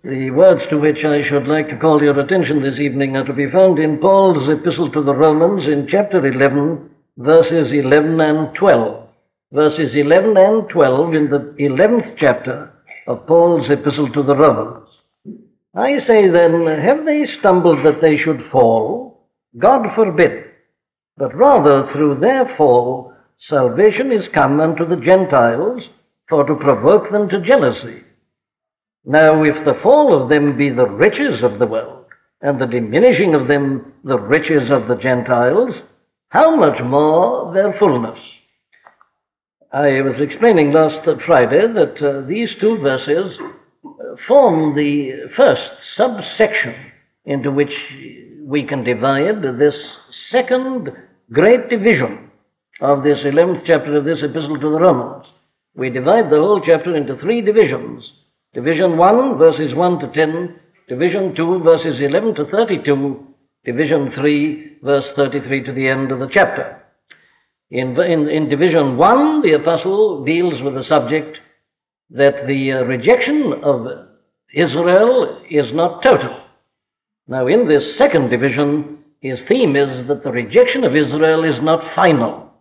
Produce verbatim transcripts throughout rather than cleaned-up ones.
The words to which I should like to call your attention this evening are to be found in Paul's epistle to the Romans in chapter eleven, verses eleven and twelve. Verses eleven and twelve in the eleventh chapter of Paul's epistle to the Romans. I say then, have they stumbled that they should fall? God forbid. But rather through their fall, salvation is come unto the Gentiles, for to provoke them to jealousy. Now if the fall of them be the riches of the world, and the diminishing of them the riches of the Gentiles, how much more their fullness? I was explaining last Friday that uh, these two verses form the first subsection into which we can divide this second great division of this eleventh chapter of this epistle to the Romans. We divide the whole chapter into three divisions. Division one, verses one to ten. Division two, verses eleven to thirty-two. Division three, verse thirty-three to the end of the chapter. In, in, in Division one, the apostle deals with the subject that the uh, rejection of Israel is not total. Now, in this second division, his theme is that the rejection of Israel is not final.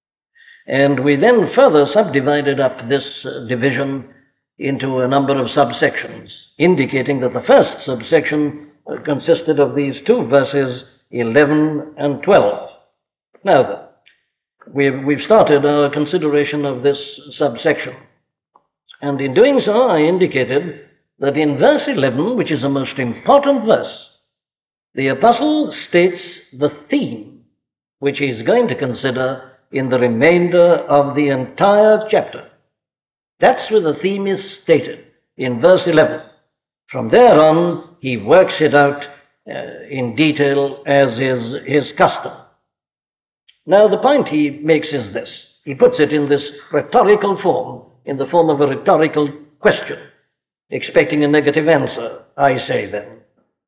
And we then further subdivided up this uh, division into a number of subsections, indicating that the first subsection uh, consisted of these two verses, eleven and twelve. Now then, we've, we've started our consideration of this subsection. And in doing so, I indicated that in verse eleven, which is a most important verse, the apostle states the theme which he is going to consider in the remainder of the entire chapter. That's where the theme is stated, in verse eleven. From there on, he works it out uh, in detail as is his custom. Now, the point he makes is this. He puts it in this rhetorical form, in the form of a rhetorical question, expecting a negative answer. I say then,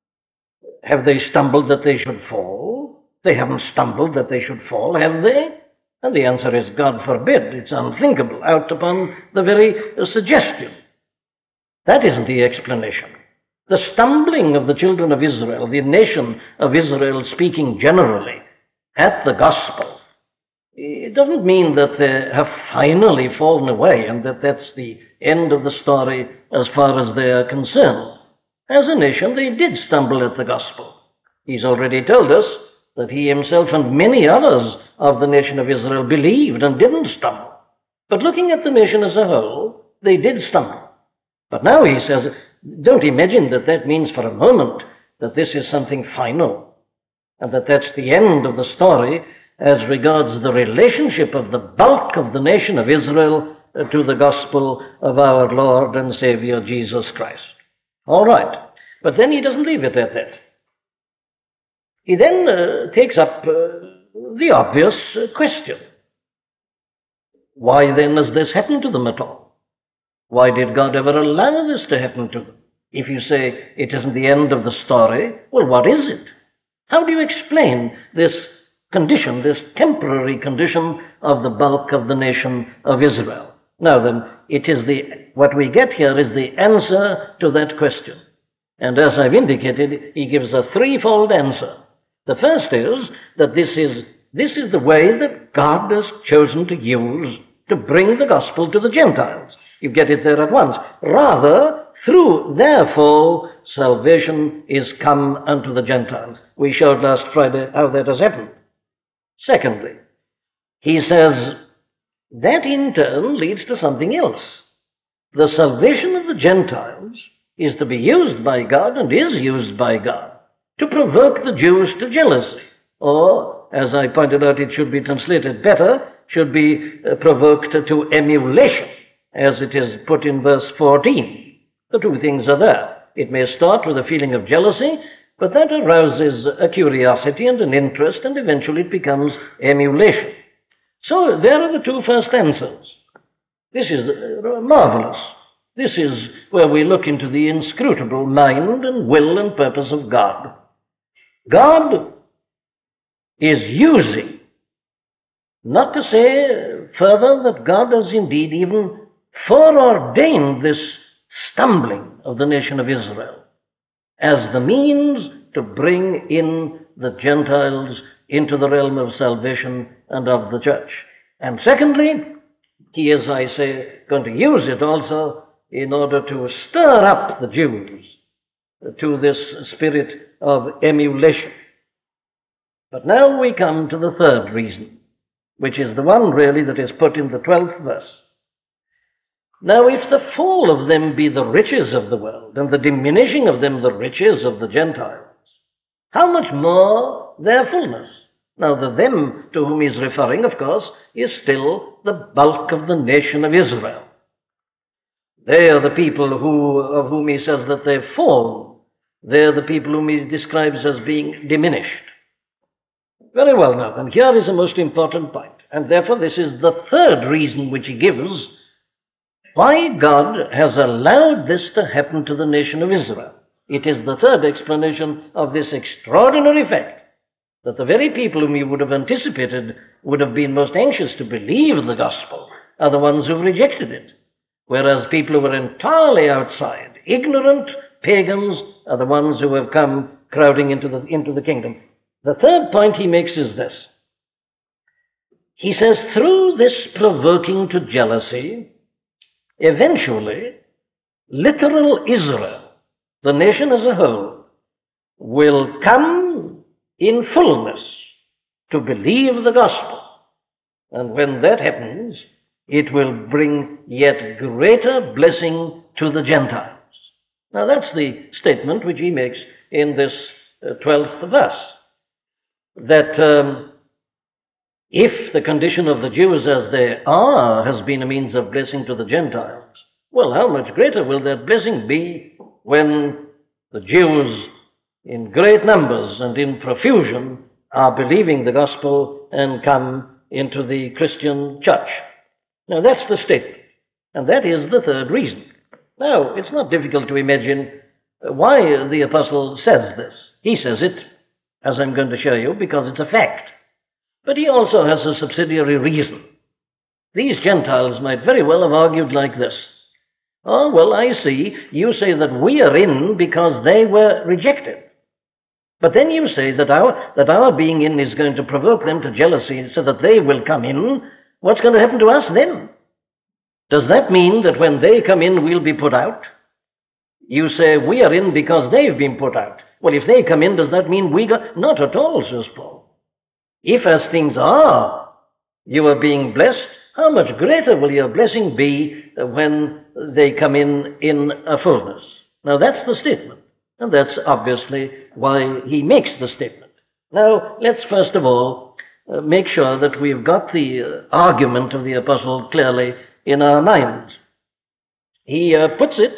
have they stumbled that they should fall? They haven't stumbled that they should fall, have they? And the answer is, God forbid. It's unthinkable, out upon the very suggestion. That isn't the explanation. The stumbling of the children of Israel, the nation of Israel speaking generally, at the gospel, it doesn't mean that they have finally fallen away and that that's the end of the story as far as they are concerned. As a nation, they did stumble at the gospel. He's already told us that he himself and many others of the nation of Israel believed and didn't stumble. But looking at the nation as a whole, they did stumble. But now he says, don't imagine that that means for a moment that this is something final and that that's the end of the story as regards the relationship of the bulk of the nation of Israel to the gospel of our Lord and Savior Jesus Christ. All right. But then he doesn't leave it at that. He then uh, takes up uh, the obvious uh, question. Why then has this happened to them at all? Why did God ever allow this to happen to them? If you say it isn't the end of the story, well, what is it? How do you explain this condition, this temporary condition of the bulk of the nation of Israel? Now then, it is the, what we get here is the answer to that question. And as I've indicated, he gives a threefold answer. The first is that this is, this is the way that God has chosen to use to bring the gospel to the Gentiles. You get it there at once. Rather, through their fall, salvation is come unto the Gentiles. We showed last Friday how that has happened. Secondly, he says, that in turn leads to something else. The salvation of the Gentiles is to be used by God and is used by God to provoke the Jews to jealousy. Or, as I pointed out, it should be translated better, should be uh, provoked to emulation, as it is put in verse fourteen. The two things are there. It may start with a feeling of jealousy, but that arouses a curiosity and an interest, and eventually it becomes emulation. So there are the two first answers. This is uh, marvelous. This is where we look into the inscrutable mind and will and purpose of God. God is using, not to say further that God has indeed even foreordained this stumbling of the nation of Israel as the means to bring in the Gentiles into the realm of salvation and of the church. And secondly, he is, I say, going to use it also in order to stir up the Jews to this spirit of emulation. But now we come to the third reason, which is the one really that is put in the twelfth verse. Now, if the fall of them be the riches of the world, and the diminishing of them the riches of the Gentiles, how much more their fullness? Now, the them to whom he's referring, of course, is still the bulk of the nation of Israel. They are the people who, of whom he says that they've fallen. They are the people whom he describes as being diminished. Very well now, and here is a most important point, and therefore this is the third reason which he gives why God has allowed this to happen to the nation of Israel. It is the third explanation of this extraordinary fact that the very people whom he would have anticipated would have been most anxious to believe the gospel are the ones who've rejected it, whereas people who were entirely outside, ignorant pagans, are the ones who have come crowding into the, into the kingdom. The third point he makes is this. He says, through this provoking to jealousy, eventually, literal Israel, the nation as a whole, will come in fullness to believe the gospel. And when that happens, it will bring yet greater blessing to the Gentiles. Now that's the statement which he makes in this uh, twelfth verse. That um, if the condition of the Jews as they are has been a means of blessing to the Gentiles, well, how much greater will that blessing be when the Jews in great numbers and in profusion are believing the gospel and come into the Christian church. Now that's the statement, and that is the third reason. Now, it's not difficult to imagine why the apostle says this. He says it, as I'm going to show you, because it's a fact. But he also has a subsidiary reason. These Gentiles might very well have argued like this. Oh, well, I see. You say that we are in because they were rejected. But then you say that our, that our being in is going to provoke them to jealousy so that they will come in. What's going to happen to us then? Does that mean that when they come in, we'll be put out? You say we are in because they've been put out. Well, if they come in, does that mean we got... Not at all, says Paul. If as things are, you are being blessed, how much greater will your blessing be when they come in in a fullness? Now, that's the statement. And that's obviously why he makes the statement. Now, let's first of all uh, make sure that we've got the uh, argument of the apostle clearly in our minds. He uh, puts it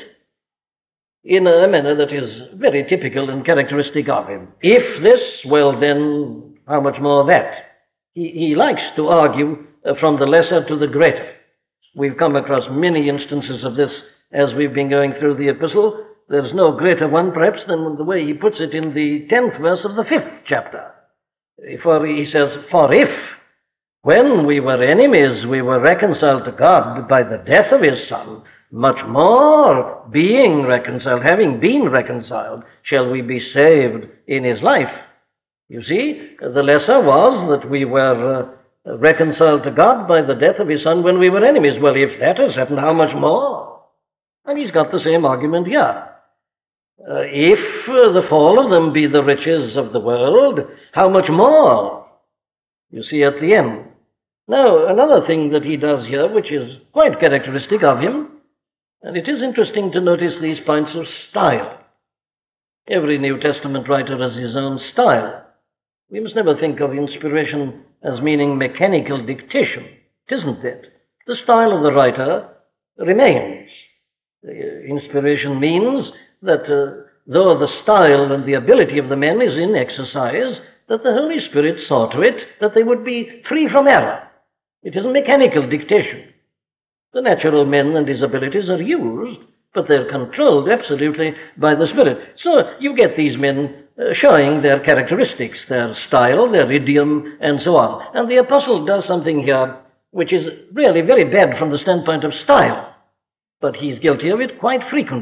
in a manner that is very typical and characteristic of him. If this, well then, how much more that? He, he likes to argue uh, from the lesser to the greater. We've come across many instances of this as we've been going through the epistle. There's no greater one, perhaps, than the way he puts it in the tenth verse of the fifth chapter. For he says, for if, when we were enemies, we were reconciled to God by the death of his Son, much more, being reconciled, having been reconciled, shall we be saved in his life. You see, the lesser was that we were uh, reconciled to God by the death of his Son when we were enemies. Well, if that has happened, how much more? And he's got the same argument here. Uh, if uh, the fall of them be the riches of the world, how much more? You see at the end. Now, another thing that he does here, which is quite characteristic of him, and it is interesting to notice these points of style. Every New Testament writer has his own style. We must never think of inspiration as meaning mechanical dictation. It isn't it? The style of the writer remains. Inspiration means that uh, though the style and the ability of the men is in exercise, that the Holy Spirit saw to it that they would be free from error. It is a mechanical dictation. The natural men and his abilities are used, but they're controlled absolutely by the Spirit. So you get these men uh, showing their characteristics, their style, their idiom, and so on. And the apostle does something here which is really very bad from the standpoint of style, but he's guilty of it quite frequently.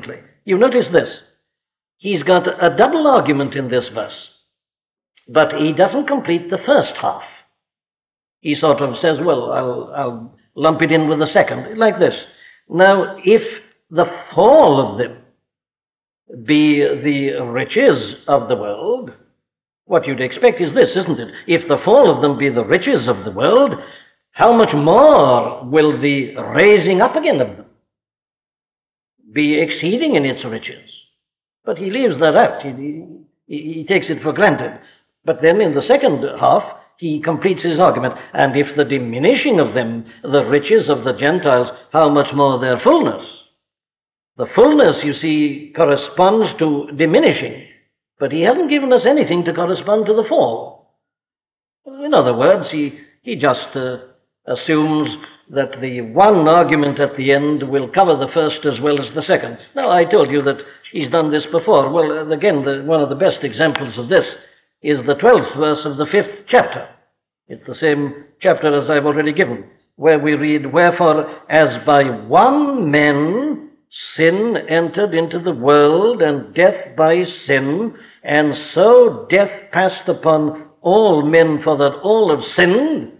You notice this. He's got a double argument in this verse, but he doesn't complete the first half. He sort of says, well, I'll, I'll lump it in with the second, like this. Now, if the fall of them be the riches of the world, what you'd expect is this, isn't it? If the fall of them be the riches of the world, how much more will the raising up again of them be exceeding in its riches? But he leaves that out. He, he, he takes it for granted. But then in the second half, he completes his argument. And if the diminishing of them, the riches of the Gentiles, how much more their fullness? The fullness, you see, corresponds to diminishing. But he hasn't given us anything to correspond to the fall. In other words, he, he just uh, assumes that the one argument at the end will cover the first as well as the second. Now, I told you that he's done this before. Well, again, the, one of the best examples of this is the twelfth verse of the fifth chapter. It's the same chapter as I've already given, where we read, "Wherefore, as by one man sin entered into the world, and death by sin, and so death passed upon all men, for that all have sinned."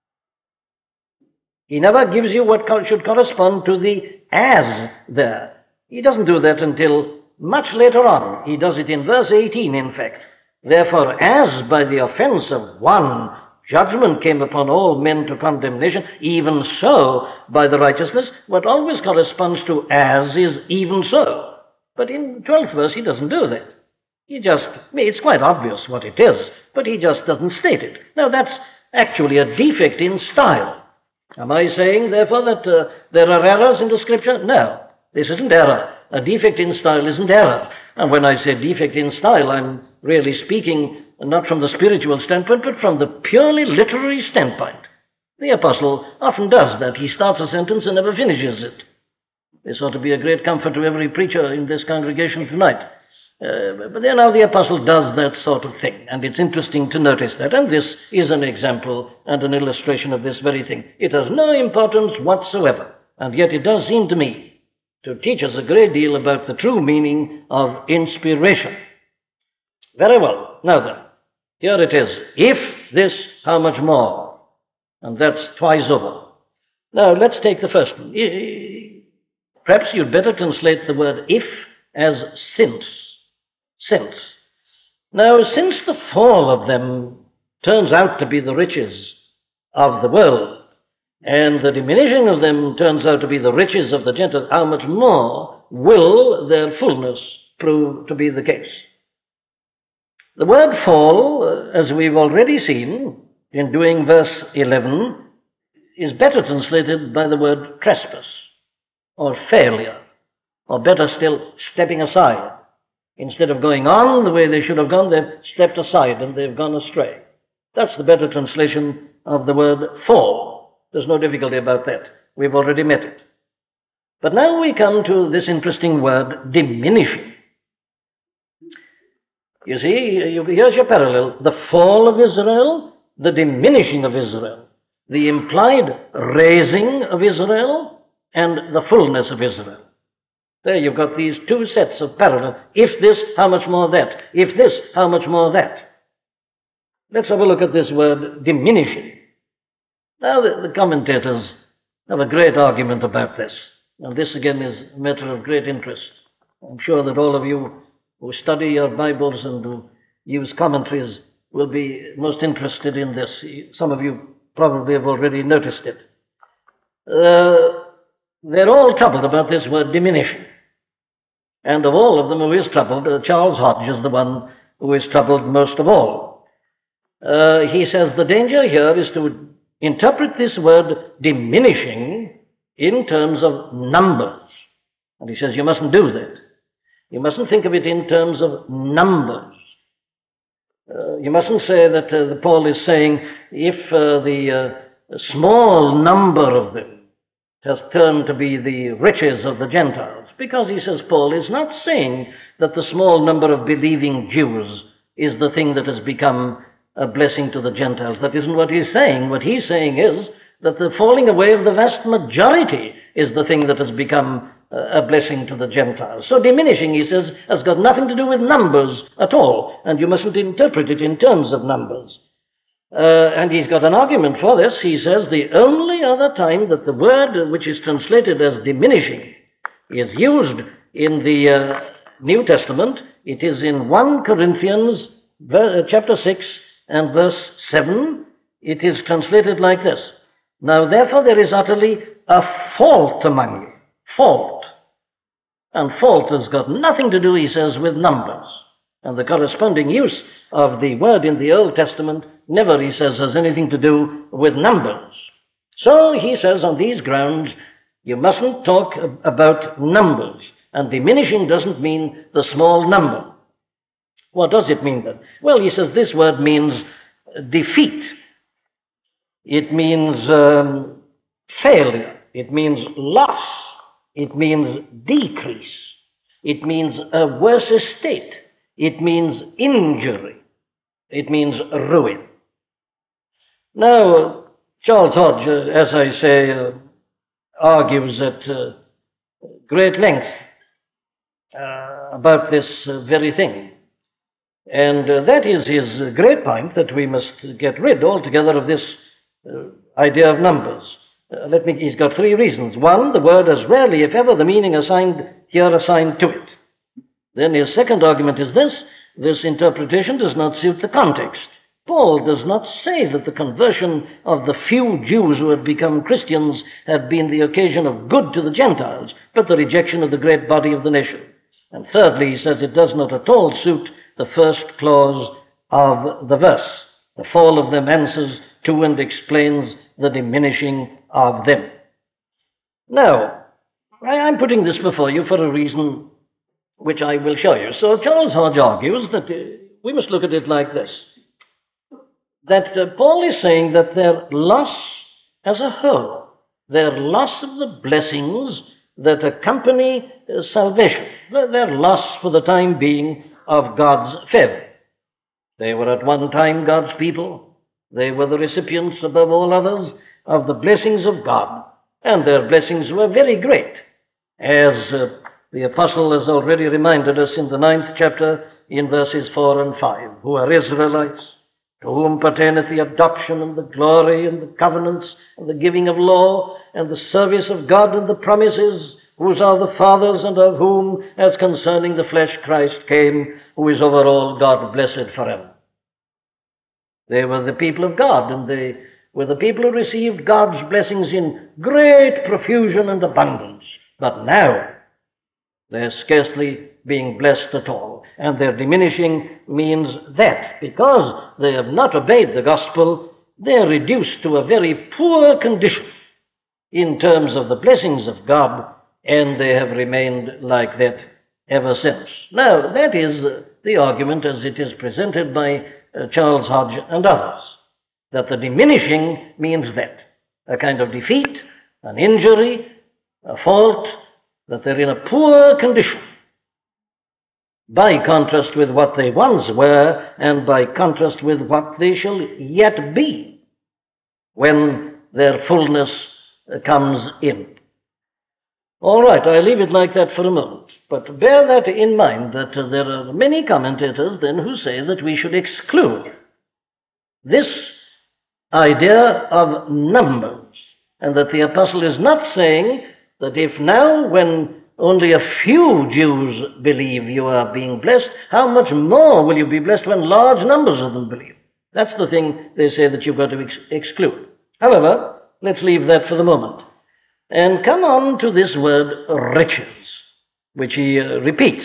He never gives you what should correspond to the "as" there. He doesn't do that until much later on. He does it in verse eighteen, in fact. "Therefore, as by the offense of one judgment came upon all men to condemnation, even so by the righteousness," what always corresponds to "as" is "even so." But in the twelfth verse, he doesn't do that. He just, it's quite obvious what it is, but he just doesn't state it. Now, that's actually a defect in style. Am I saying, therefore, that uh, there are errors in the Scripture? No, this isn't error. A defect in style isn't error. And when I say defect in style, I'm really speaking not from the spiritual standpoint, but from the purely literary standpoint. The apostle often does that. He starts a sentence and never finishes it. This ought to be a great comfort to every preacher in this congregation tonight. Uh, but then now the apostle does that sort of thing, and it's interesting to notice that. And this is an example and an illustration of this very thing. It has no importance whatsoever, and yet it does seem to me to teach us a great deal about the true meaning of inspiration. Very well. Now then, here it is. If this, how much more? And that's twice over. Now, let's take the first one. Perhaps you'd better translate the word "if" as "since." Since. Now, since the fall of them turns out to be the riches of the world, and the diminishing of them turns out to be the riches of the Gentiles, how much more will their fullness prove to be the case? The word "fall," as we've already seen in doing verse eleven, is better translated by the word "trespass," or failure, or better still, stepping aside. Instead of going on the way they should have gone, they've stepped aside and they've gone astray. That's the better translation of the word "fall." There's no difficulty about that. We've already met it. But now we come to this interesting word "diminishing." You see, here's your parallel. The fall of Israel, the diminishing of Israel, the implied raising of Israel, and the fullness of Israel. There you've got these two sets of parallel. If this, how much more that? If this, how much more that? Let's have a look at this word "diminishing." Now, the, the commentators have a great argument about this. And this, again, is a matter of great interest. I'm sure that all of you who study your Bibles and who use commentaries will be most interested in this. Some of you probably have already noticed it. Uh, they're all troubled about this word "diminishing." And of all of them who is troubled, uh, Charles Hodge is the one who is troubled most of all. Uh, he says the danger here is to interpret this word "diminishing" in terms of numbers. And he says you mustn't do that. You mustn't think of it in terms of numbers. Uh, you mustn't say that uh, the Paul is saying if uh, the uh, small number of them has turned to be the riches of the Gentiles, because he says Paul is not saying that the small number of believing Jews is the thing that has become a blessing to the Gentiles. That isn't what he's saying. What he's saying is that the falling away of the vast majority is the thing that has become a blessing to the Gentiles. So diminishing, he says, has got nothing to do with numbers at all, and you mustn't interpret it in terms of numbers. Uh, and he's got an argument for this. He says the only other time that the word which is translated as diminishing is used in the uh, New Testament, it is in First Corinthians chapter six and verse seven. It is translated like this: "Now therefore there is utterly a fault among you." Fault. And fault has got nothing to do, he says, with numbers. And the corresponding use of the word in the Old Testament never, he says, has anything to do with numbers. So he says on these grounds, you mustn't talk about numbers. And diminishing doesn't mean the small number. What does it mean then? Well, he says this word means defeat. It means um, failure. It means loss. It means decrease. It means a worse estate. It means injury. It means ruin. Now, Charles Hodge, uh, as I say, uh, argues at uh, great length uh, about this uh, very thing. And uh, that is his great point, that we must get rid altogether of this uh, idea of numbers. Uh, let me, he's got three reasons. One, the word has rarely, if ever, the meaning assigned here assigned to it. Then his second argument is this: this interpretation does not suit the context. Paul does not say that the conversion of the few Jews who had become Christians had been the occasion of good to the Gentiles, but the rejection of the great body of the nation. And thirdly, he says it does not at all suit the first clause of the verse. The fall of them answers to and explains the diminishing of them. Now, I'm putting this before you for a reason which I will show you. So Charles Hodge argues that uh, we must look at it like this: that uh, Paul is saying that their loss as a whole, their loss of the blessings that accompany uh, salvation, their loss for the time being of God's favor. They were at one time God's people. They were the recipients above all others of the blessings of God, and their blessings were very great, as uh, the apostle has already reminded us in the ninth chapter in verses four and five, who are Israelites, to whom pertaineth the adoption and the glory and the covenants and the giving of law and the service of God and the promises, whose are the fathers, and of whom, as concerning the flesh, Christ came, who is over all God blessed forever. They were the people of God, and they were the people who received God's blessings in great profusion and abundance. But now, they're scarcely being blessed at all. And their diminishing means that because they have not obeyed the gospel, they're reduced to a very poor condition in terms of the blessings of God, and they have remained like that ever since. Now, that is the argument as it is presented by uh, Charles Hodge and others, that the diminishing means that, a kind of defeat, an injury, a fault, that they're in a poor condition, by contrast with what they once were, and by contrast with what they shall yet be, when their fullness comes in. All right, I leave it like that for a moment. But bear that in mind, that uh, there are many commentators then who say that we should exclude this idea of numbers, and that the apostle is not saying that if now, when only a few Jews believe, you are being blessed, how much more will you be blessed when large numbers of them believe? That's the thing they say that you've got to ex- exclude. However, let's leave that for the moment and come on to this word riches, which he uh, repeats.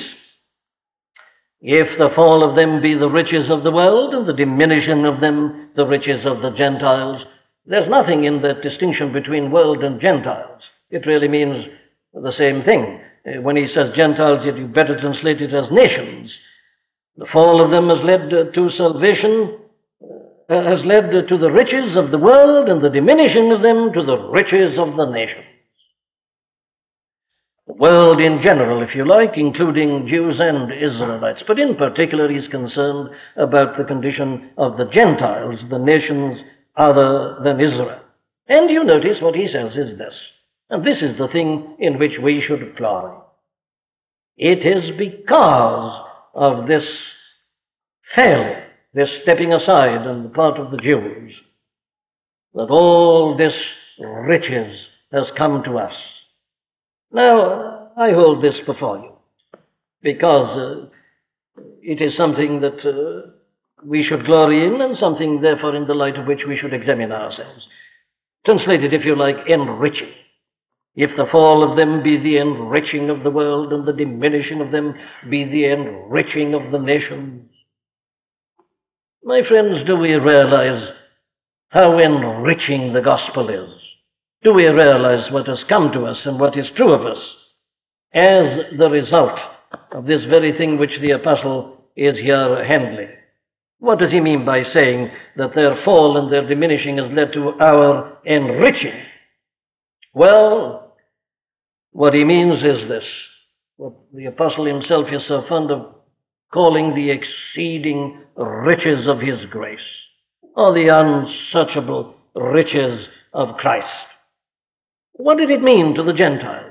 If the fall of them be the riches of the world, and the diminishing of them the riches of the Gentiles, there's nothing in that distinction between world and Gentiles. It really means the same thing. Uh, when he says Gentiles, you better translate it as nations. The fall of them has led uh, to salvation, uh, has led uh, to the riches of the world, and the diminishing of them to the riches of the nations. The world in general, if you like, including Jews and Israelites. But in particular, he's concerned about the condition of the Gentiles, the nations other than Israel. And you notice what he says is this: And this is the thing in which we should glory. It is because of this failure, this stepping aside on the part of the Jews, that all this riches has come to us. Now, I hold this before you, because uh, it is something that uh, we should glory in, and something, therefore, in the light of which we should examine ourselves. Translated, if you like, enriching. If the fall of them be the enriching of the world, and the diminishing of them be the enriching of the nations. My friends, do we realize how enriching the gospel is? Do we realize what has come to us and what is true of us as the result of this very thing which the apostle is here handling? What does he mean by saying that their fall and their diminishing has led to our enriching? Well, what he means is this, what the apostle himself is so fond of calling the exceeding riches of his grace, or the unsearchable riches of Christ. What did it mean to the Gentiles?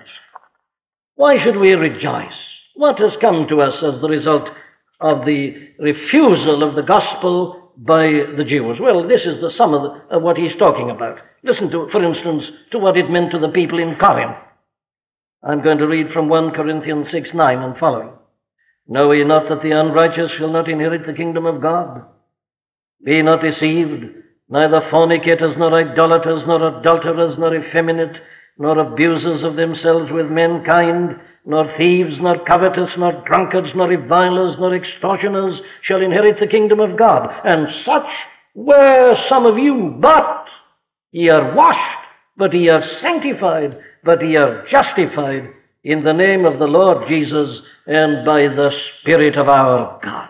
Why should we rejoice? What has come to us as the result of the refusal of the gospel by the Jews? Well, this is the sum of, the, of what he's talking about. Listen to, for instance, to what it meant to the people in Corinth. I'm going to read from First Corinthians six nine and following. Know ye not that the unrighteous shall not inherit the kingdom of God? Be not deceived, neither fornicators, nor idolaters, nor adulterers, nor effeminate, nor abusers of themselves with mankind, nor thieves, nor covetous, nor drunkards, nor revilers, nor extortioners shall inherit the kingdom of God. And such were some of you, but ye are washed, but ye are sanctified, but ye are justified in the name of the Lord Jesus and by the Spirit of our God.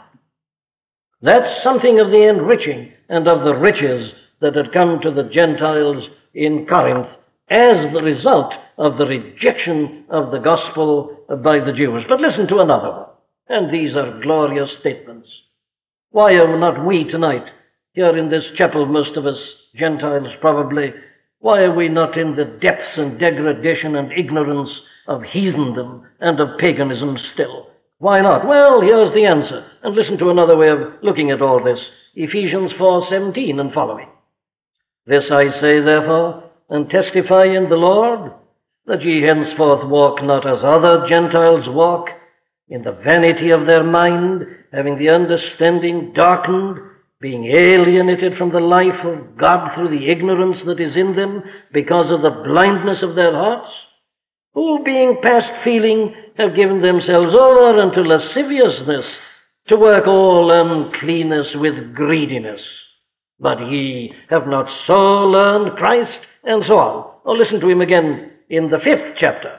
That's something of the enriching and of the riches that had come to the Gentiles in Corinth as the result of the rejection of the gospel by the Jews. But listen to another one, and these are glorious statements. Why are not we tonight, here in this chapel, most of us Gentiles probably, why are we not in the depths and degradation and ignorance of heathendom and of paganism still? Why not? Well, here's the answer. And listen to another way of looking at all this. Ephesians four seventeen and following. This I say, therefore, and testify in the Lord, that ye henceforth walk not as other Gentiles walk, in the vanity of their mind, having the understanding darkened, being alienated from the life of God through the ignorance that is in them, because of the blindness of their hearts, who, being past feeling, have given themselves over unto lasciviousness, to work all uncleanness with greediness. But ye have not so learned Christ, and so on. Oh, listen to him again in the fifth chapter,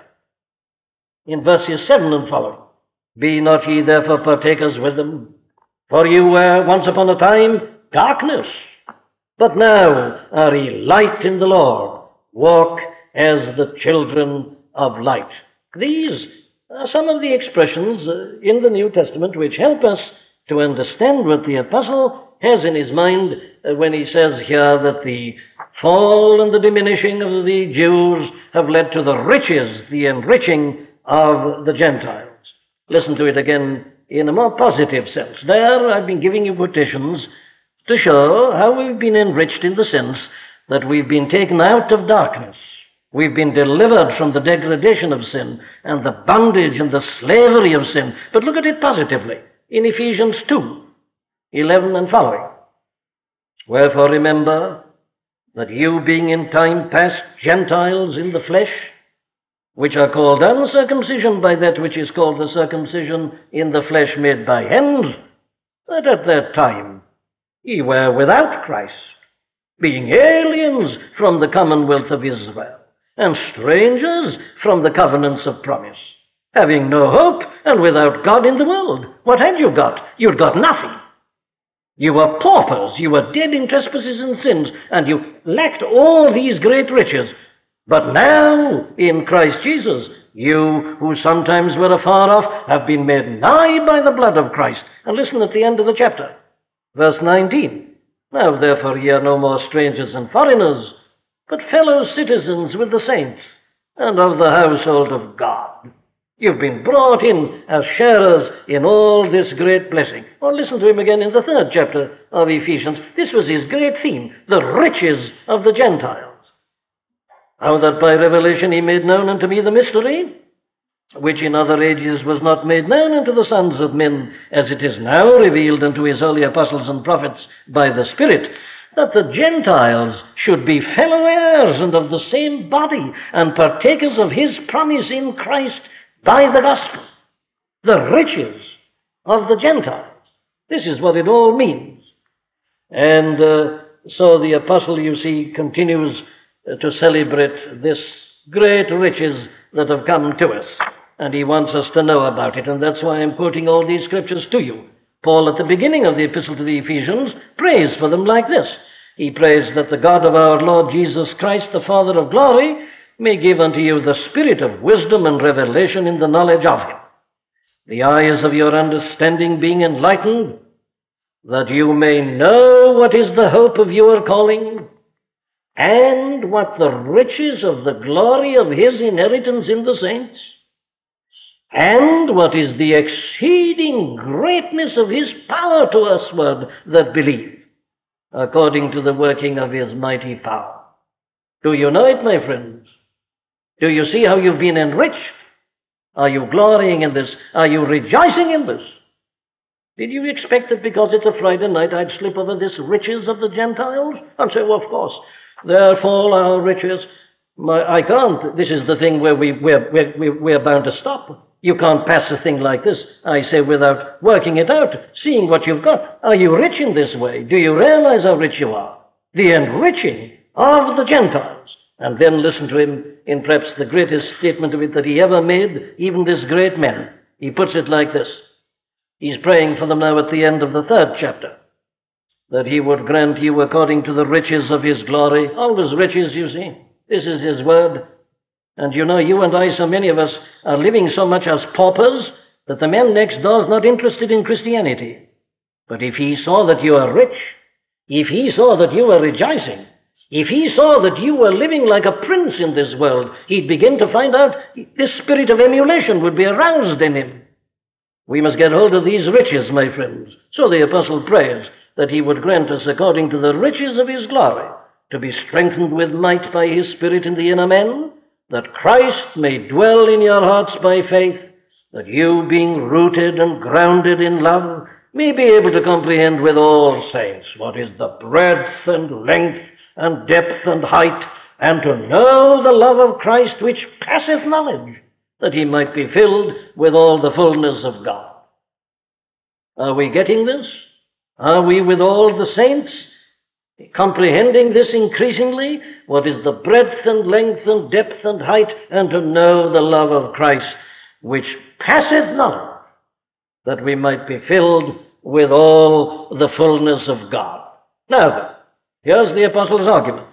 in verses seven and following. Be not ye therefore partakers with them, for you were once upon a time darkness, but now are ye light in the Lord. Walk as the children of light. These are some of the expressions uh, in the New Testament which help us to understand what the apostle has in his mind uh, when he says here that the fall and the diminishing of the Jews have led to the riches, the enriching of the Gentiles. Listen to it again in a more positive sense. There I've been giving you quotations to show how we've been enriched in the sense that we've been taken out of darkness. We've been delivered from the degradation of sin and the bondage and the slavery of sin. But look at it positively in Ephesians two, eleven and following. Wherefore remember that you, being in time past Gentiles in the flesh, which are called uncircumcision by that which is called the circumcision in the flesh made by hands, that at that time ye were without Christ, being aliens from the commonwealth of Israel, and strangers from the covenants of promise, having no hope and without God in the world. What had you got? You'd got nothing. You were paupers, you were dead in trespasses and sins, and you lacked all these great riches. But now, in Christ Jesus, you who sometimes were afar off have been made nigh by the blood of Christ. And listen at the end of the chapter, verse nineteen. Now therefore ye are no more strangers and foreigners, but fellow citizens with the saints, and of the household of God. You've been brought in as sharers in all this great blessing. Or listen to him again in the third chapter of Ephesians. This was his great theme, the riches of the Gentiles. How that by revelation he made known unto me the mystery, which in other ages was not made known unto the sons of men, as it is now revealed unto his holy apostles and prophets by the Spirit, that the Gentiles should be fellow heirs and of the same body, and partakers of his promise in Christ by the gospel. The riches of the Gentiles. This is what it all means. And uh, so the apostle, you see, continues uh, to celebrate this great riches that have come to us. And he wants us to know about it. And that's why I'm quoting all these scriptures to you. Paul, at the beginning of the epistle to the Ephesians, prays for them like this. He prays that the God of our Lord Jesus Christ, the Father of glory, may give unto you the spirit of wisdom and revelation in the knowledge of him, the eyes of your understanding being enlightened, that you may know what is the hope of your calling, and what the riches of the glory of his inheritance in the saints, and what is the exceeding greatness of his power to usward that believe, according to the working of his mighty power. Do you know it, my friends? Do you see how you've been enriched? Are you glorying in this? Are you rejoicing in this? Did you expect that because it's a Friday night I'd slip over this riches of the Gentiles? And say, well, of course, there fall our riches. My, I can't. This is the thing where we, we're, we're, we're bound to stop. You can't pass a thing like this, I say, without working it out, seeing what you've got. Are you rich in this way? Do you realize how rich you are? The enriching of the Gentiles. And then listen to him in perhaps the greatest statement of it that he ever made, even this great man. He puts it like this. He's praying for them now at the end of the third chapter, that he would grant you according to the riches of his glory. Always riches, you see. This is his word. And you know, you and I, so many of us, are living so much as paupers that the man next door is not interested in Christianity. But if he saw that you are rich, if he saw that you were rejoicing, if he saw that you were living like a prince in this world, he'd begin to find out this spirit of emulation would be aroused in him. We must get hold of these riches, my friends. So the apostle prays that he would grant us, according to the riches of his glory, to be strengthened with might by his Spirit in the inner man, that Christ may dwell in your hearts by faith, that you, being rooted and grounded in love, may be able to comprehend with all saints what is the breadth and length and depth and height, and to know the love of Christ which passeth knowledge, that he might be filled with all the fullness of God. Are we getting this? Are we, with all the saints, comprehending this increasingly? What is the breadth and length and depth and height, and to know the love of Christ which passeth knowledge, that we might be filled with all the fullness of God. Now then, here's the apostle's argument.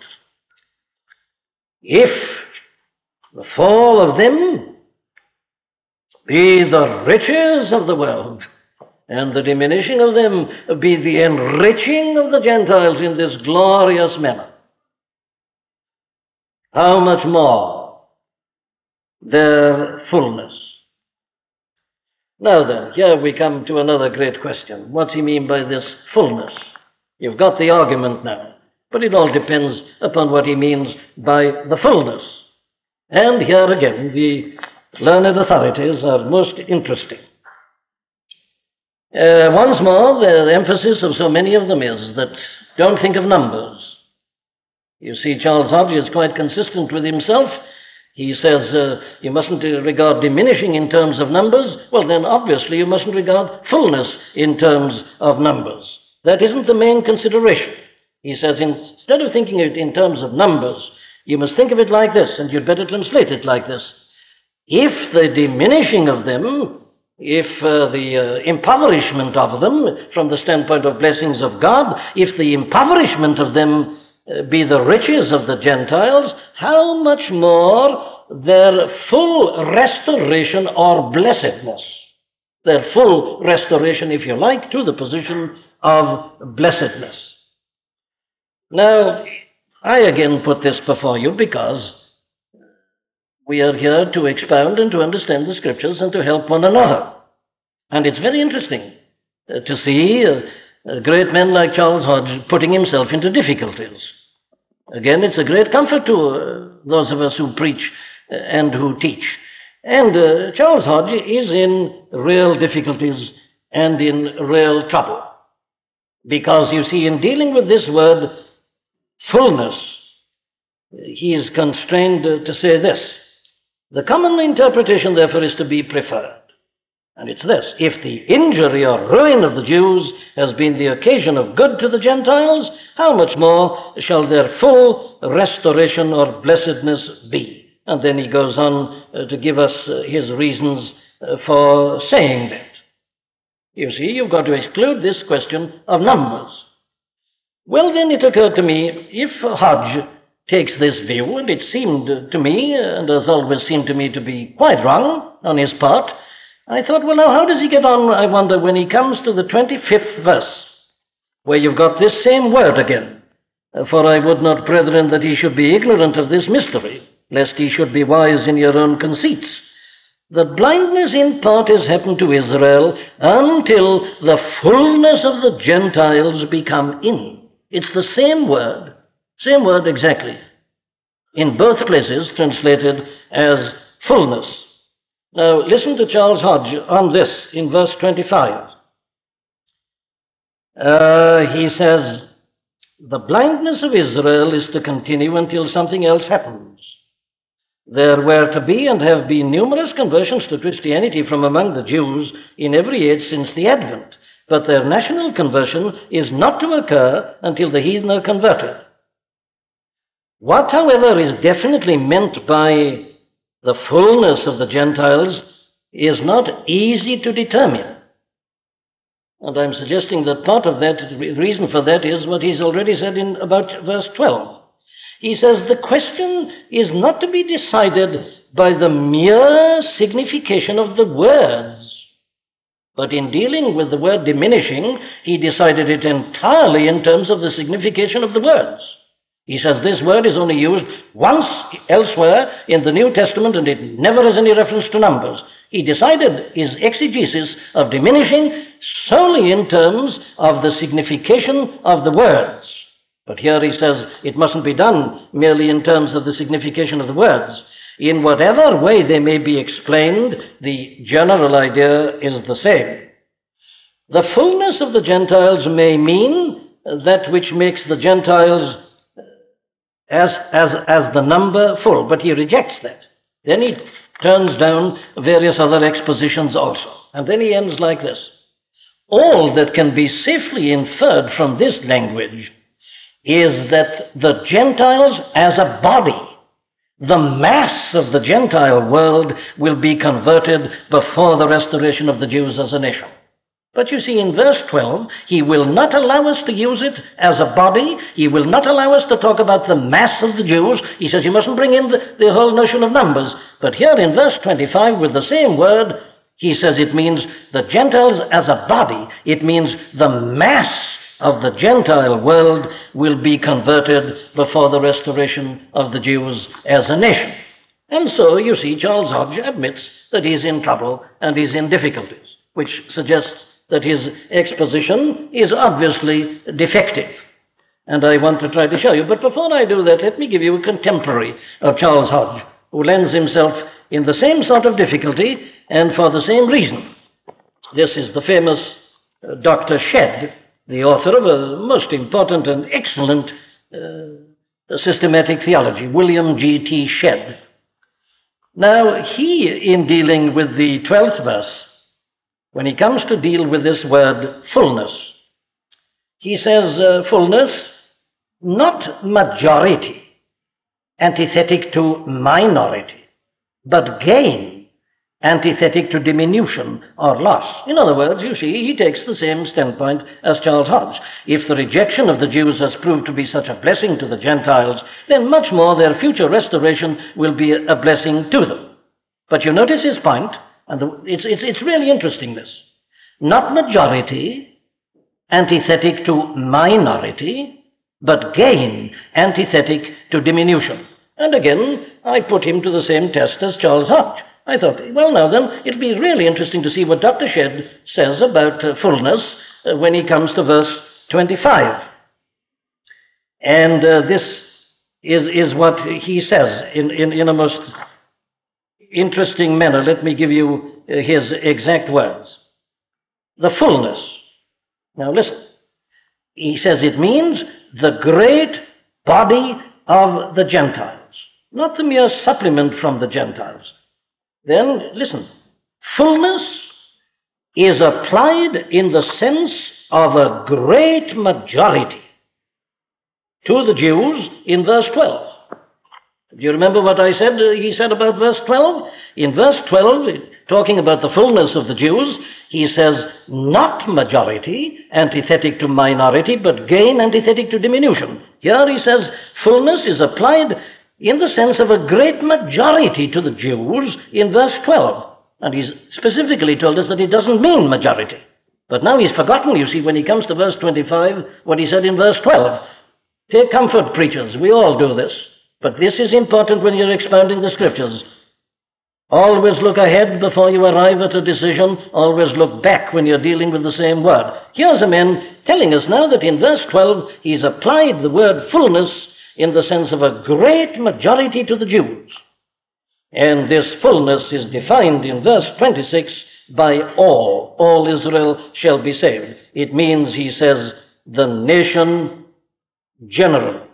If the fall of them be the riches of the world, and the diminishing of them be the enriching of the Gentiles in this glorious manner, how much more their fullness? Now then, here we come to another great question. What's he mean by this fullness? You've got the argument now, but it all depends upon what he means by the fullness. And here again, the learned authorities are most interesting. Uh, once more, the emphasis of so many of them is that don't think of numbers. You see, Charles Hodge is quite consistent with himself. He says uh, you mustn't regard diminishing in terms of numbers. Well, then obviously you mustn't regard fullness in terms of numbers. That isn't the main consideration. He says instead of thinking of it in terms of numbers, you must think of it like this, and you'd better translate it like this. If the diminishing of them, if uh, the uh, impoverishment of them, from the standpoint of blessings of God, if the impoverishment of them uh, be the riches of the Gentiles, how much more their full restoration or blessedness, their full restoration, if you like, to the position of blessedness. Now, I again put this before you because We are here to expound and to understand the Scriptures and to help one another. And it's very interesting uh, to see uh, a great man like Charles Hodge putting himself into difficulties. Again, it's a great comfort to uh, those of us who preach uh, and who teach. And uh, Charles Hodge is in real difficulties and in real trouble. Because, you see, in dealing with this word, fullness, he is constrained uh, to say this. The common interpretation, therefore, is to be preferred. And it's this: if the injury or ruin of the Jews has been the occasion of good to the Gentiles, how much more shall their full restoration or blessedness be? And then he goes on uh, to give us uh, his reasons uh, for saying that. You see, you've got to exclude this question of numbers. Well, then it occurred to me, if Hodge takes this view, and it seemed to me, and has always seemed to me to be quite wrong on his part, I thought, well, now, how does he get on, I wonder, when he comes to the twenty-fifth verse, where you've got this same word again? For I would not, brethren, that ye should be ignorant of this mystery, lest ye should be wise in your own conceits. The blindness in part is happened to Israel until the fullness of the Gentiles become in. It's the same word, same word exactly, in both places translated as fullness. Now, listen to Charles Hodge on this in verse twenty-five. Uh, he says, the blindness of Israel is to continue until something else happens. There were to be and have been numerous conversions to Christianity from among the Jews in every age since the Advent, but their national conversion is not to occur until the heathen are converted. What, however, is definitely meant by the fullness of the Gentiles is not easy to determine. And I'm suggesting that part of that, the reason for that is what he's already said in about verse twelve. He says the question is not to be decided by the mere signification of the words, but in dealing with the word diminishing, he decided it entirely in terms of the signification of the words. He says this word is only used once elsewhere in the New Testament, and it never has any reference to numbers. He decided his exegesis of diminishing solely in terms of the signification of the words. But here he says it mustn't be done merely in terms of the signification of the words. In whatever way they may be explained, the general idea is the same. The fullness of the Gentiles may mean that which makes the Gentiles as, as, as the number full, but he rejects that. Then he turns down various other expositions also. And then he ends like this. All that can be safely inferred from this language is that the Gentiles as a body, the mass of the Gentile world, will be converted before the restoration of the Jews as a nation. But you see, in verse twelve, he will not allow us to use it as a body. He will not allow us to talk about the mass of the Jews. He says you mustn't bring in the, the whole notion of numbers. But here in verse twenty-five, with the same word, he says it means the Gentiles as a body. It means the mass of the Gentile world will be converted before the restoration of the Jews as a nation. And so, you see, Charles Hodge admits that he's in trouble and he's in difficulties, which suggests that his exposition is obviously defective. And I want to try to show you. But before I do that, let me give you a contemporary of Charles Hodge, who lends himself in the same sort of difficulty and for the same reason. This is the famous uh, Doctor Shedd, the author of a most important and excellent uh, systematic theology, William G T Shedd. Now, he, in dealing with the twelfth verse, when he comes to deal with this word fullness, he says uh, fullness, not majority, antithetic to minority, but gain, antithetic to diminution or loss. In other words, you see, he takes the same standpoint as Charles Hodge. If the rejection of the Jews has proved to be such a blessing to the Gentiles, then much more their future restoration will be a blessing to them. But you notice his point, and the, it's, it's, it's really interesting, this. Not majority, antithetic to minority, but gain, antithetic to diminution. And again, I put him to the same test as Charles Hodge. I thought, well, now then, it'll be really interesting to see what Doctor Shedd says about uh, fullness uh, when he comes to verse twenty-five. And uh, this is, is what he says in, in, in a most interesting manner. Let me give you uh, his exact words. The fullness. Now listen. He says it means the great body of the Gentiles, not the mere supplement from the Gentiles. Then, listen, fullness is applied in the sense of a great majority to the Jews in verse twelve. Do you remember what I said, uh, he said about verse twelve? In verse twelve, talking about the fullness of the Jews, he says, not majority, antithetic to minority, but gain, antithetic to diminution. Here he says, fullness is applied in the sense of a great majority to the Jews in verse twelve. And he's specifically told us that it doesn't mean majority. But now he's forgotten, you see, when he comes to verse twenty-five, what he said in verse twelve. Take comfort, preachers. We all do this. But this is important when you're expounding the Scriptures. Always look ahead before you arrive at a decision. Always look back when you're dealing with the same word. Here's a man telling us now that in verse twelve, he's applied the word fullness in the sense of a great majority to the Jews. And this fullness is defined in verse twenty-six by all. All Israel shall be saved. It means, he says, the nation general.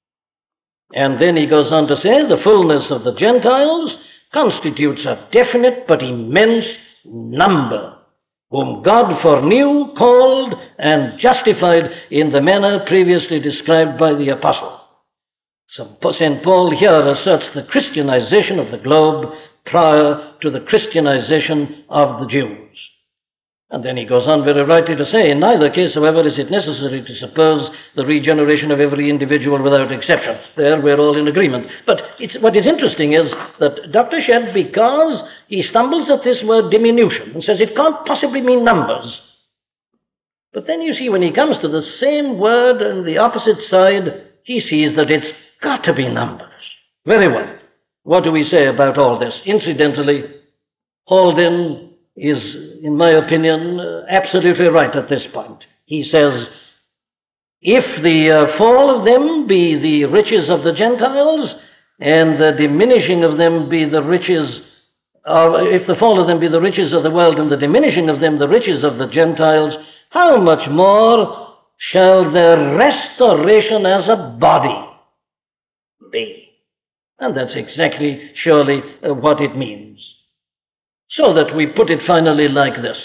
And then he goes on to say, the fullness of the Gentiles constitutes a definite but immense number, whom God foreknew, called, and justified in the manner previously described by the apostle. So Saint Paul here asserts the Christianization of the globe prior to the Christianization of the Jews. And then he goes on very rightly to say, in neither case, however, is it necessary to suppose the regeneration of every individual without exception. There we're all in agreement. But it's, what is interesting is that Doctor Shedd, because he stumbles at this word diminution and says it can't possibly mean numbers. But then you see, when he comes to the same word on the opposite side, he sees that it's got to be numbers. Very well. What do we say about all this? Incidentally, Holden is, in my opinion, uh, absolutely right at this point. He says, if the uh, fall of them be the riches of the Gentiles, and the diminishing of them be the riches of, if the fall of them be the riches of the world, and the diminishing of them the riches of the Gentiles, how much more shall their restoration as a body be? And that's exactly, surely, uh, what it means. So that we put it finally like this.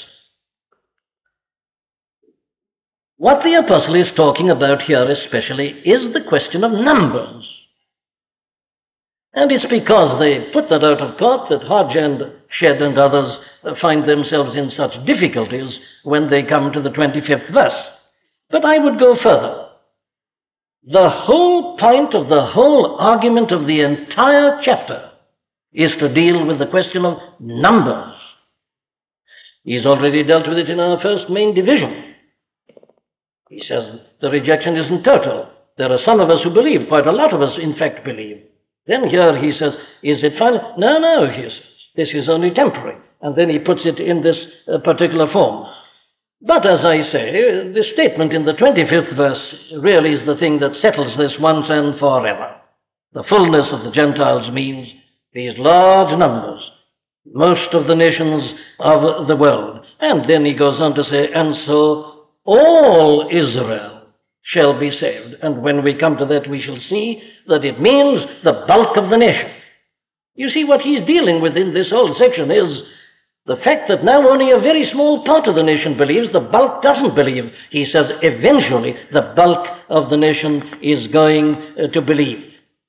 What the apostle is talking about here especially is the question of numbers. And it's because they put that out of court that Hodge and Shedd and others find themselves in such difficulties when they come to the twenty-fifth verse. But I would go further. The whole point of the whole argument of the entire chapter is to deal with the question of numbers. He's already dealt with it in our first main division. He says the rejection isn't total. There are some of us who believe, quite a lot of us in fact believe. Then here he says, is it final? No, no, he says, this is only temporary. And then he puts it in this uh, particular form. But as I say, the statement in the twenty-fifth verse really is the thing that settles this once and forever. The fullness of the Gentiles means these large numbers, most of the nations of the world. And then he goes on to say, and so all Israel shall be saved. And when we come to that, we shall see that it means the bulk of the nation. You see, what he's dealing with in this whole section is the fact that now only a very small part of the nation believes, the bulk doesn't believe. He says eventually the bulk of the nation is going uh, to believe.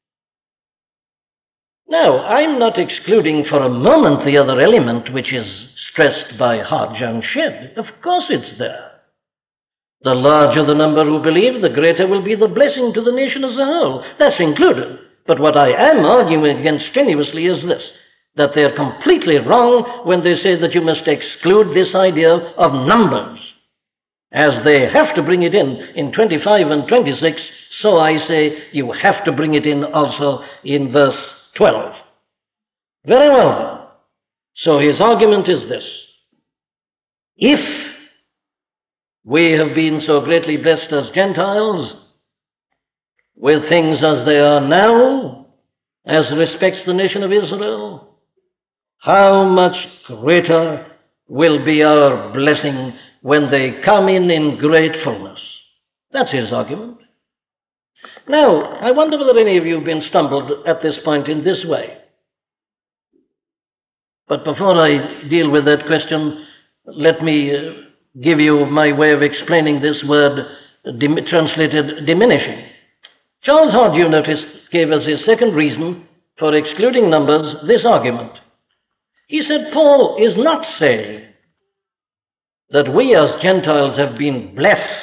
Now, I'm not excluding for a moment the other element which is stressed by Hodge and Shedd. Of course it's there. The larger the number who believe, the greater will be the blessing to the nation as a whole. That's included. But what I am arguing against strenuously is this, that they're completely wrong when they say that you must exclude this idea of numbers, as they have to bring it in in twenty-five and twenty-six So I say you have to bring it in also in verse twelve. Very well then. So his argument is this. If we have been so greatly blessed as Gentiles with things as they are now, as respects the nation of Israel, how much greater will be our blessing when they come in in great fullness. That's his argument. Now, I wonder whether any of you have been stumbled at this point in this way. But before I deal with that question, let me uh, give you my way of explaining this word dim- translated diminishing. Charles Hodge, you noticed, gave us his second reason for excluding Numbers, this argument. He said Paul is not saying that we as Gentiles have been blessed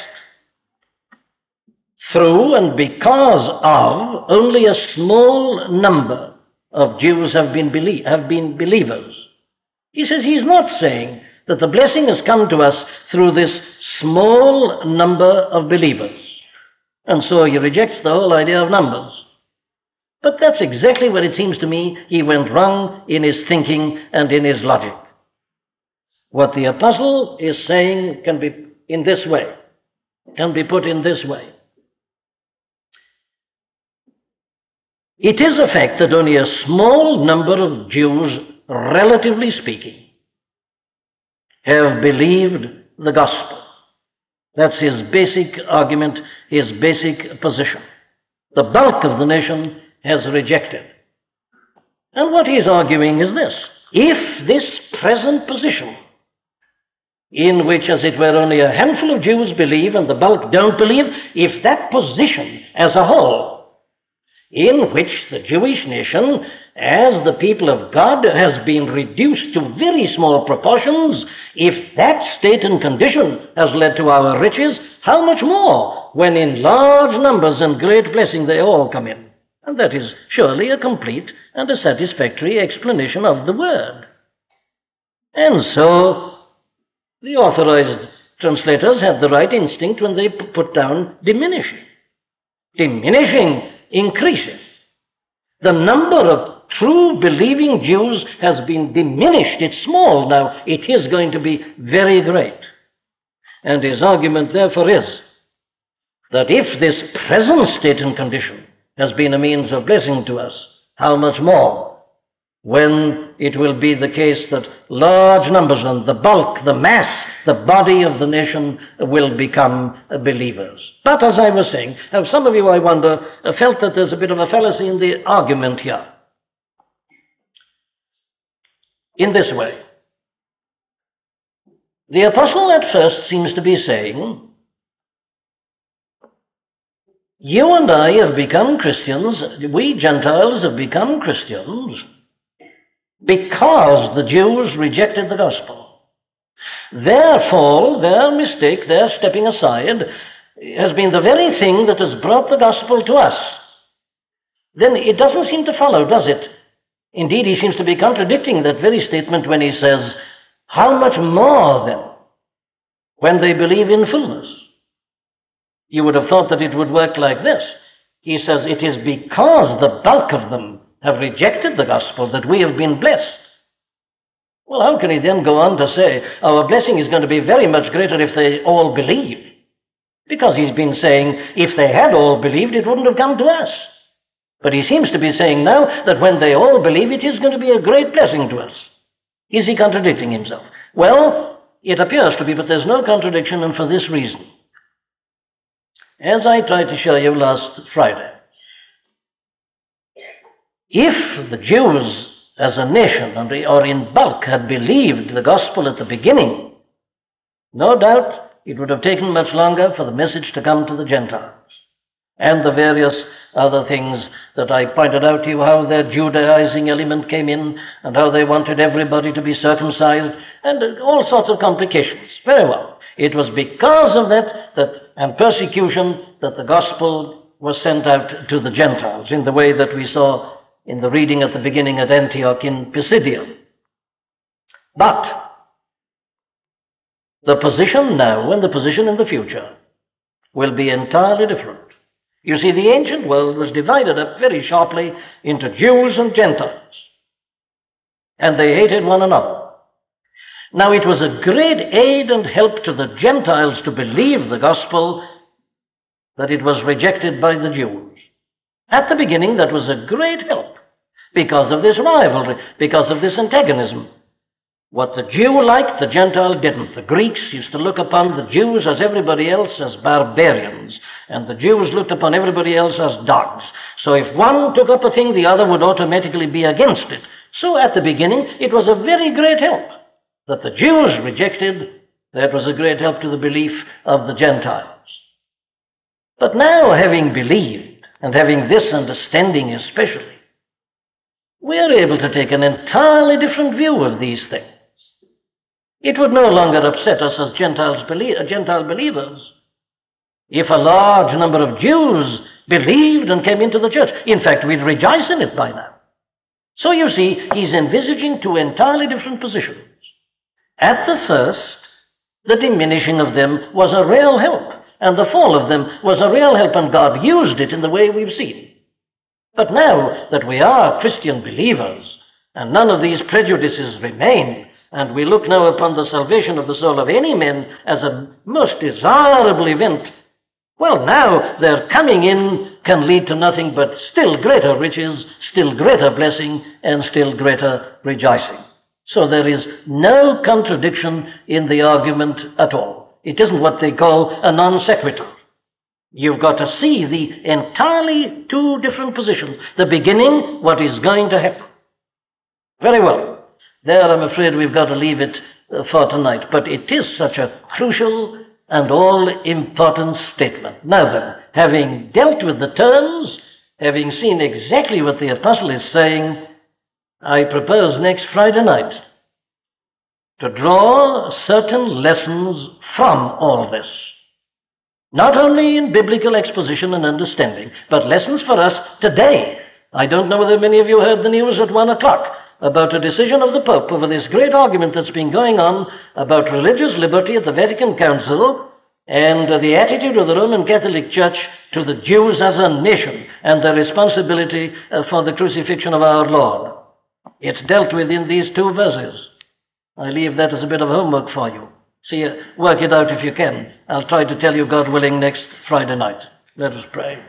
through and because of only a small number of Jews have been, belie- have been believers. He says he's not saying that the blessing has come to us through this small number of believers. And so he rejects the whole idea of numbers. But that's exactly where it seems to me he went wrong in his thinking and in his logic. What the apostle is saying can be in this way, can be put in this way. It is a fact that only a small number of Jews, relatively speaking, have believed the gospel. That's his basic argument, his basic position. The bulk of the nation has rejected. And what he's arguing is this. If this present position, in which, as it were, only a handful of Jews believe and the bulk don't believe, if that position as a whole, in which the Jewish nation, as the people of God, has been reduced to very small proportions, if that state and condition has led to our riches, how much more when in large numbers and great blessing they all come in? And that is surely a complete and a satisfactory explanation of the word. And so the authorized translators had the right instinct when they put down diminishing. Diminishing increases. The number of true believing Jews has been diminished. It's small now. It is going to be very great. And his argument therefore is that if this present state and condition has been a means of blessing to us, how much more when it will be the case that large numbers and the bulk, the mass, the body of the nation will become believers. But as I was saying, have some of you, I wonder, felt that there's a bit of a fallacy in the argument here? In this way. The apostle at first seems to be saying, you and I have become Christians, we Gentiles have become Christians because the Jews rejected the gospel. Their fall, their mistake, their stepping aside has been the very thing that has brought the gospel to us. Then it doesn't seem to follow, does it? Indeed, he seems to be contradicting that very statement when he says, how much more then when they believe in fullness? You would have thought that it would work like this. He says, it is because the bulk of them have rejected the gospel that we have been blessed. Well, how can he then go on to say, our blessing is going to be very much greater if they all believe? Because he's been saying, if they had all believed, it wouldn't have come to us. But he seems to be saying now that when they all believe, it is going to be a great blessing to us. Is he contradicting himself? Well, it appears to be, but there's no contradiction, and for this reason. As I tried to show you last Friday, if the Jews as a nation or in bulk had believed the gospel at the beginning, no doubt it would have taken much longer for the message to come to the Gentiles. And the various other things that I pointed out to you, how their Judaizing element came in and how they wanted everybody to be circumcised and all sorts of complications. Very well. It was because of that, that and persecution that the gospel was sent out to the Gentiles in the way that we saw in the reading at the beginning at Antioch in Pisidia. But the position now and the position in the future will be entirely different. You see, the ancient world was divided up very sharply into Jews and Gentiles, and they hated one another. Now, it was a great aid and help to the Gentiles to believe the gospel that it was rejected by the Jews. At the beginning, that was a great help because of this rivalry, because of this antagonism. What the Jew liked, the Gentile didn't. The Greeks used to look upon the Jews as everybody else as barbarians, and the Jews looked upon everybody else as dogs. So if one took up a thing, the other would automatically be against it. So at the beginning, it was a very great help that the Jews rejected. That was a great help to the belief of the Gentiles. But now, having believed, and having this understanding especially, we are able to take an entirely different view of these things. It would no longer upset us as Gentiles belie- Gentile believers if a large number of Jews believed and came into the church. In fact, we'd rejoice in it by now. So you see, he's envisaging two entirely different positions. At the first, the diminishing of them was a real help, and the fall of them was a real help, and God used it in the way we've seen. But now that we are Christian believers, and none of these prejudices remain, and we look now upon the salvation of the soul of any man as a most desirable event, well, now their coming in can lead to nothing but still greater riches, still greater blessing, and still greater rejoicing. So there is no contradiction in the argument at all. It isn't what they call a non sequitur. You've got to see the entirely two different positions. The beginning, what is going to happen. Very well. There, I'm afraid we've got to leave it uh, for tonight. But it is such a crucial and all-important statement. Now then, having dealt with the terms, having seen exactly what the apostle is saying, I propose next Friday night to draw certain lessons from all this. Not only in biblical exposition and understanding, but lessons for us today. I don't know whether many of you heard the news at one o'clock about a decision of the Pope over this great argument that's been going on about religious liberty at the Vatican Council and the attitude of the Roman Catholic Church to the Jews as a nation and their responsibility for the crucifixion of our Lord. It's dealt with in these two verses. I leave that as a bit of homework for you. See, work it out if you can. I'll try to tell you, God willing, next Friday night. Let us pray.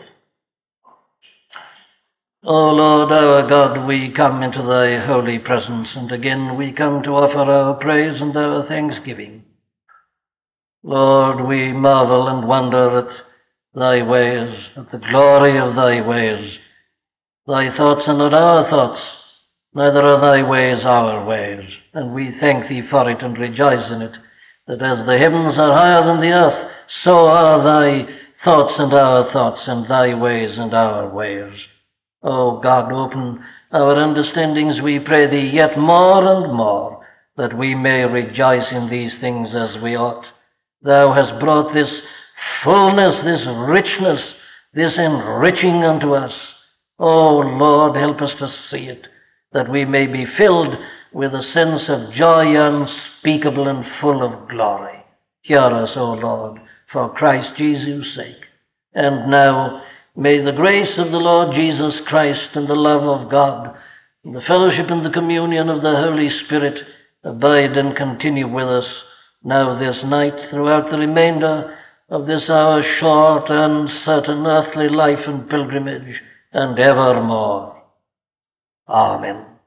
O Lord our God, we come into thy holy presence, and again we come to offer our praise and our thanksgiving. Lord, we marvel and wonder at thy ways, at the glory of thy ways. Thy thoughts are not our thoughts, neither are thy ways our ways, and we thank thee for it and rejoice in it, that as the heavens are higher than the earth, so are thy thoughts and our thoughts, and thy ways and our ways. O God, open our understandings, we pray thee, yet more and more, that we may rejoice in these things as we ought. Thou hast brought this fullness, this richness, this enriching unto us. O Lord, help us to see it, that we may be filled with a sense of joy unspeakable and full of glory. Hear us, O Lord, for Christ Jesus' sake. And now, may the grace of the Lord Jesus Christ and the love of God and the fellowship and the communion of the Holy Spirit abide and continue with us now this night throughout the remainder of this our short and certain earthly life and pilgrimage, and evermore. Amen.